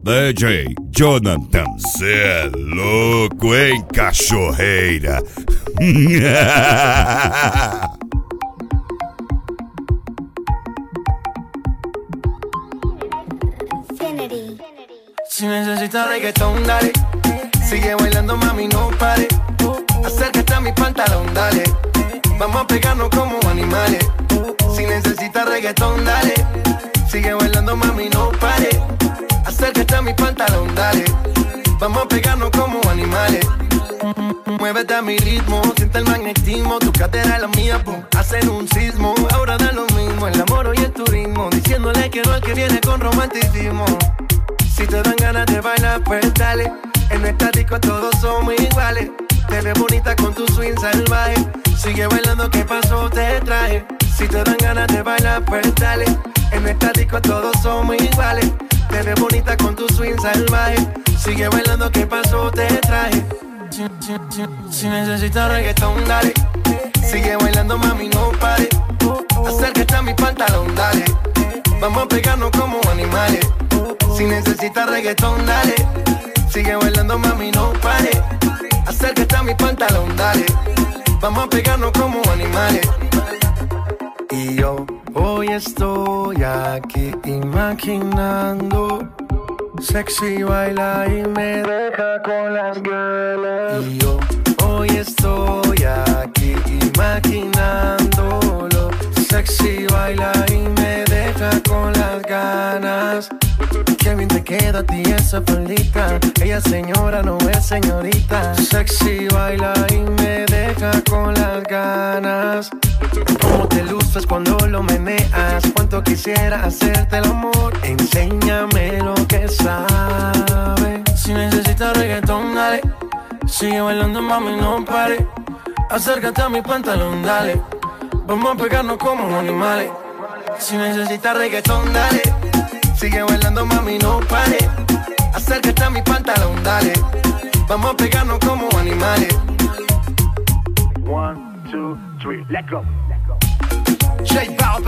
DJ Jonathan, cê é louco, hein, cachorreira? Si necesitas reggaetón, dale. Sigue bailando, mami, no pare. Acércate a mi pantalón, dale. Vamos a pegarnos como animales. Si necesitas reggaetón, dale. Sigue bailando, mami, no pare. Acércate a mi pantalón, dale. Vamos a pegarnos como animales. Muévete a mi ritmo, siente el magnetismo. Tu cadera es la mía, pum, hacen un sismo. Ahora da lo mismo, el amor y el turismo. Diciéndole que no al que viene con romanticismo. Si te dan ganas de bailar, pues dale. En esta disco todos somos iguales. Te ves bonita con tu swing salvaje. Sigue bailando, ¿qué pasó? Te traje. Si te dan ganas de bailar, pues dale. En esta disco todos somos iguales. Te ves bonita con tu swing salvaje. Sigue bailando, ¿qué pasó? Te traje. Si necesitas reggaetón, dale. Sigue bailando, mami, no pare. Acércate a mi pantalón, dale. Vamos a pegarnos como animales. Si necesitas reggaetón, dale. Sigue bailando, mami, no pare. Acércate a mi pantalón, dale. Vamos a pegarnos como animales. Y yo hoy estoy aquí imaginando. Sexy baila y me deja con las ganas. Y yo hoy estoy aquí imaginándolo. Sexy baila y me deja con las ganas. Qué bien te queda a ti esa faldita. Ella señora, no es señorita. Sexy baila y me deja con las ganas. Cómo te luces cuando lo meneas. Cuánto quisiera hacerte el amor. Enséñame lo que sabes. Si necesitas reggaetón, dale. Sigue bailando, mami, no pare. Acércate a mi pantalón, dale. Vamos a pegarnos como animales. Si necesitas reggaetón, dale. Sigue bailando, mami, no pare. Acércate a mi pantalón, dale. Vamos a pegarnos como animales. 1, 2, 3, let go. J Balvin.